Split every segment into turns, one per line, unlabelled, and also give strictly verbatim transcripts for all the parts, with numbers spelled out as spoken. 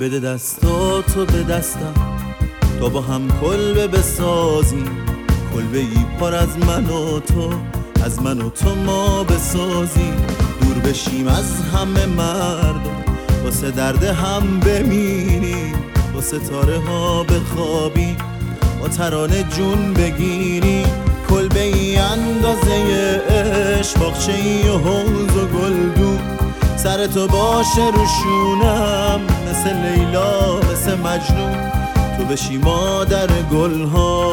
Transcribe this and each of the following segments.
بده دستاتو به دستم تا با هم کلبه بسازیم، کلبه ای پر از من و تو، از من و تو ما بسازیم. دور بشیم از همه مردم، واسه درد هم بمیریم، با ستاره ها بخوابیم، با ترانه جون بگیریم. کلبه ای اندازه عشق، باغچه ای و حوض و گلدون، سر تو باشه روشونم مثل لیلا مثل مجنون. تو بشی مادر گلها،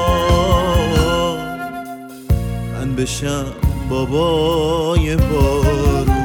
من بشم بابای بارون.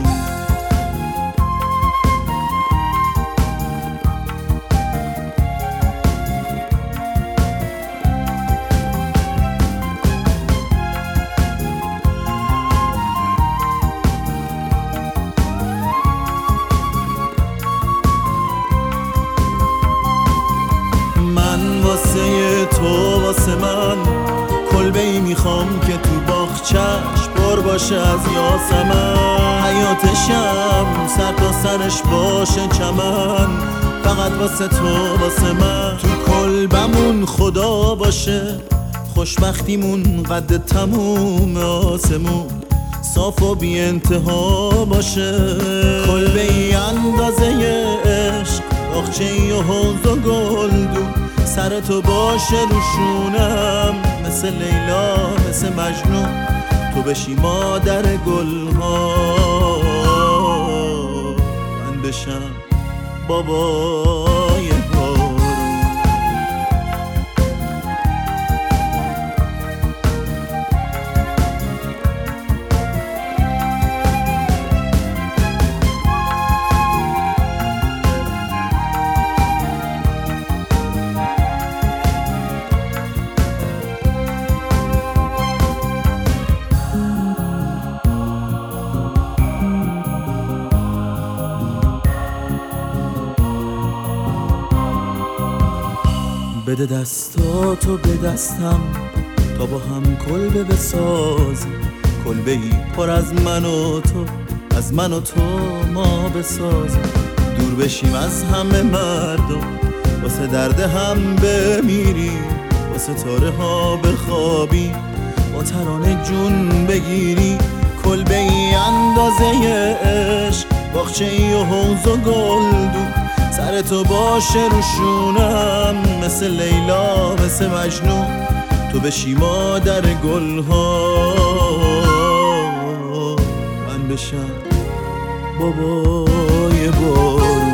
واسه تو واسه من کلبه ای میخوام که تو باغچه‌اش پر باشه از یاسمن، حیاتشم سر تا سرش باشه چمن، فقط واسه تو واسه من. تو کلبمون خدا باشه، خوشبختیمون قد تموم آسمون، صاف و بی انتها باشه. کلبه ای اندازه عشق، باغچه ای و حوض و گلدون، سر تو باشه روشونم مثل لیلا مثل مجنون. تو بشی مادر گلها، من بشم بابای بارون. بده دستاتو به دستم تا با هم کلبه بسازیم، کلبه ای پر از من و تو، از من و تو ما بسازیم. دور بشیم از همه مردم، واسه درد هم بمیریم، واسه ستاره ها بخوابیم، با ترانه جون بگیریم. کلبه ای اندازه عشق، باغچه ای و حوض و گلدون، سر تو باشه روشونم مثل لیلا مثل مجنون. تو بشی مادر گلها، من بشم بابای بارون.